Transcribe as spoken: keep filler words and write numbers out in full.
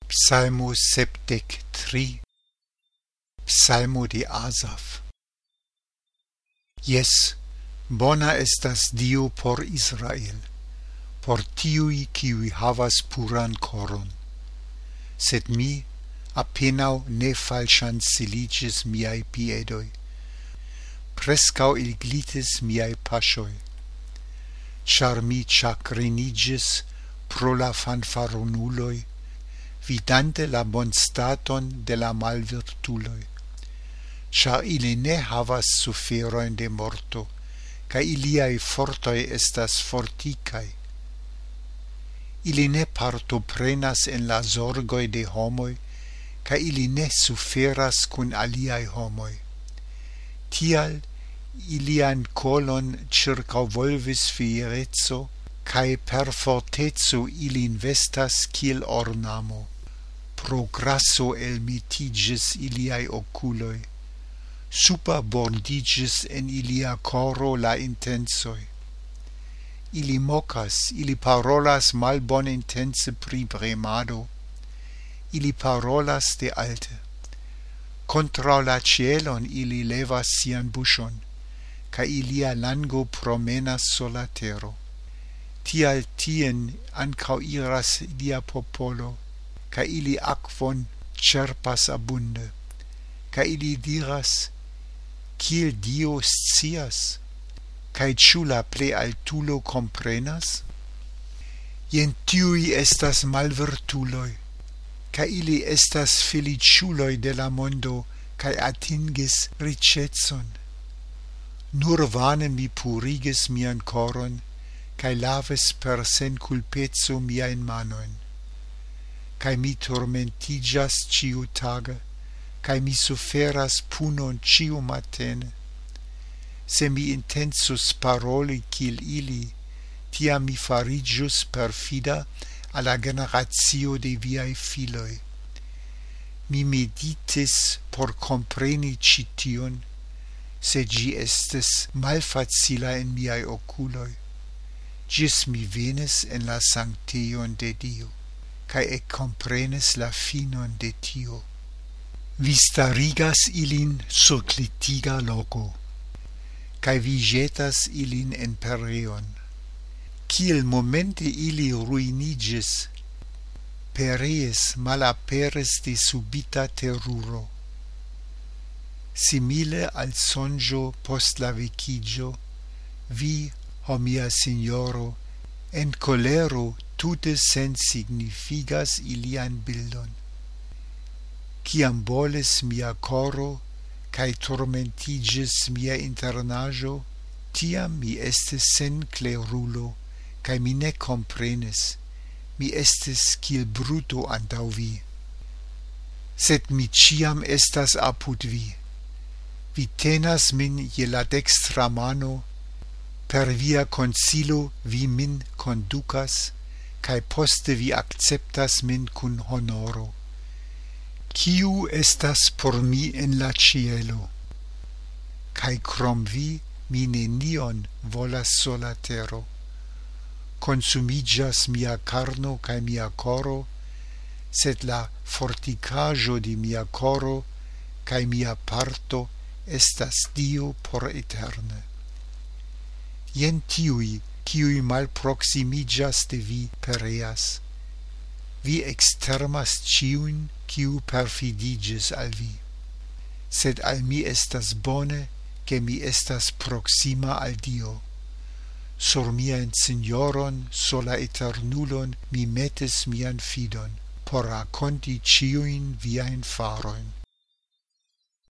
Psalmo sepdek tri. Psalmo de Asaf. Jes, bona estas Dio por Israel, por tiui kiui havas puran koron. Sed mi, apenao ne falŝanceliĝis miaj piedoj, preskaŭ ilglitis miaj paŝoj, ĉar mi ĉagreniĝis pro la fanfaronuloj, vidante la bonstaton de la malvirtuloj, ĉar ili ne havas suferojn de morto, kaj iliaj fortoj estas fortikaj. Ili ne partoprenas en la zorgoj de homoj, kaj ili ne suferas kun aliaj homoj. Tial ilian kolon ĉirkaŭvolvis fiereco, kaj per forteco ilin vestas kiel ornamo. Pro graso elmetiĝis iliaj okuloj, superbordiĝis en ilia koro la intensoj. Ili mokas, ili parolas malbonintence pri bremado, ili parolas de alte. Kontraŭ la ĉielon ili levas sian buŝon, kaj ilia lango promenas sur la tero. Tial tien ankaŭ iras ilia popolo, kaj ili akvon ĉerpas abunde, kaj ili diras, kiel Dio scias, kaj ĉu la plealtulo komprenas? Jen tiuj estas malvirtuloj, kaj ili estas feliĉuloj de la mondo, kaj atingis riĉecon. Nur vane mi purigis mian koron, kaj lavis per senkulpeco miajn manojn. Kaj mi turmentiĝas ĉiutage, kaj mi suferas punon ĉiumatene. Se mi intensus paroli kiel ili, tiam mi fariĝus perfida al la generacio de viaj filoj. Mi meditis por kompreni ĉi tion, sed ĝi estis malfacila en miaj okuloj. Ĝis mi venis en la sanktejon de Dio, kaj ekkomprenis la finon de tio. Vi starigas ilin sur klitiga loko, kaj vi ĵetas ilin en pereon. Kiel momente ili ruiniĝis, pereis malaperis de subita teruro. Simile al sonĝo post la vekiĝo, vi, o mia Signoro, en kolero tute sensignifigas ilian bildon. Kiam bolis mia koro, kaj turmentiĝis mia internaĵo, tiam mi estis senklerulo, kaj mi ne komprenis, mi estis kiel bruto antaŭ vi. Sed mi ĉiam estas apud vi. Vi tenas min je la dekstra mano, per via consilo vi min conducas, cae poste vi acceptas min cun honoro. Kiu estas por mi en la cielo? Cae krom vi mi nenion volas sur la tero. Consumigas mia carno cae mia coro, sed la forticajo de mia coro cae mia parto estas Dio por eterne. Jen tiui, kiui malproximigas de vi pereas. Vi extermas ciun, kiu perfidigis al vi. Sed al mi estas bone, ke mi estas proxima al Dio. Sur mian Signoron, sur la eternulon, mi metis mian fidon, por rakonti ciuin viajn farojn.